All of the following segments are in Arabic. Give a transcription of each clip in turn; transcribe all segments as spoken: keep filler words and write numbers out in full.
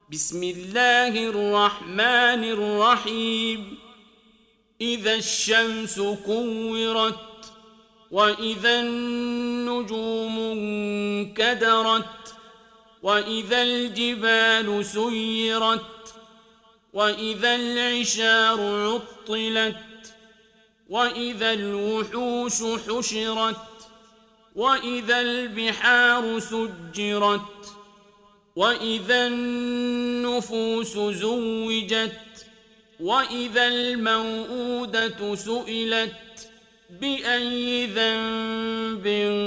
بسم الله الرحمن الرحيم إذا الشمس كورت وإذا النجوم انكدرت وإذا الجبال سيرت وإذا العشار عطلت وإذا الوحوش حشرت وإذا البحار سجرت وإذا النفوس زوجت وإذا الموءودة سئلت بأي ذنب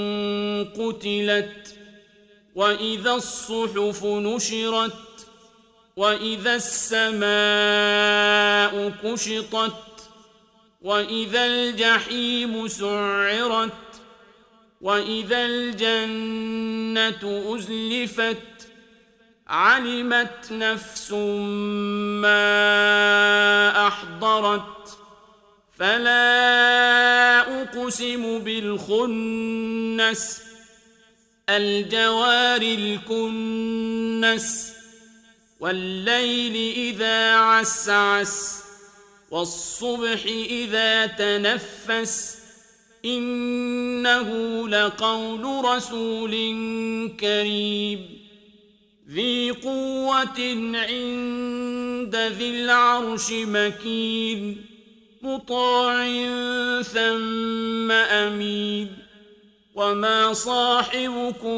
قتلت وإذا الصحف نشرت وإذا السماء كشطت وإذا الجحيم سعرت وإذا الجنة أزلفت علمت نفس ما أحضرت فلا أقسم بالخنس الجوار الكنس والليل إذا عسعس والصبح إذا تنفس إنه لقول رسول كريم ذي قوة عند ذي العرش مكين مطاع ثم أمين وما صاحبكم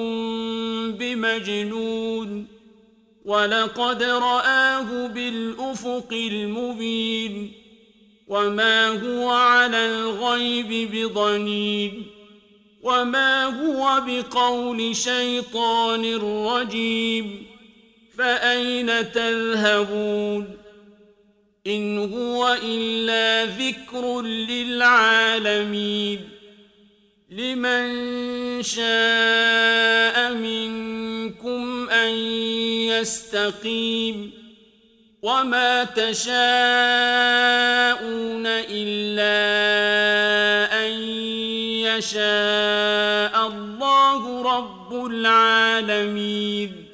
بمجنون ولقد رآه بالأفق المبين وما هو على الغيب بضنين وما هو بقول شيطان رجيم فأين تذهبون إن هو إلا ذكر للعالمين لمن شاء منكم أن يستقيم وما تشاءون إلا أن يشاء الله رب العالمين.